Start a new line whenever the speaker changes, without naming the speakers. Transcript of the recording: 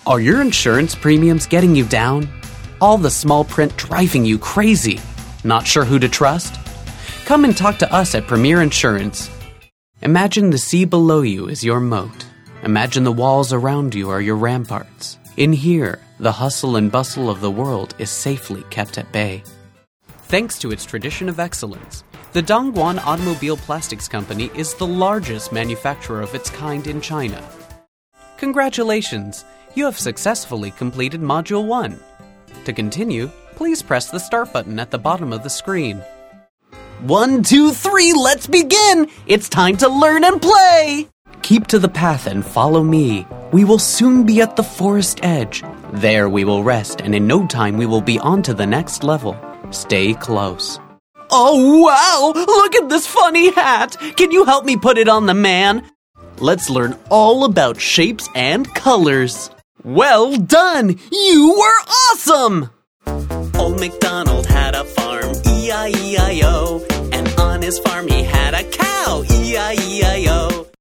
Are your insurance premiums getting you down? All the small print driving you crazy? Not sure who to trust? Come and talk to us at Premier Insurance. Imagine the sea below you is your moat. Imagine the walls around you are your ramparts. In here, the hustle and bustle of the world is safely kept at bay. Thanks to its tradition of excellence, the Dongguan Automobile Plastics Company is the largest manufacturer of its kind in China. Congratulations! You have successfully completed Module 1. To continue, please press the Start button at the bottom of the screen. 1, 2, 3, let's begin! It's time to learn and play! Keep to the path and follow me. We will soon be at the forest edge. There we will rest, and in no time we will be on to the next level. Stay close. Oh, wow! Look at this funny hat! Can you help me put it on the man? Let's learn all about shapes and colors. Well done! You were awesome! Old MacDonald had a farm, E-I-E-I-O. And on his farm he had a cow, E-I-E-I-O.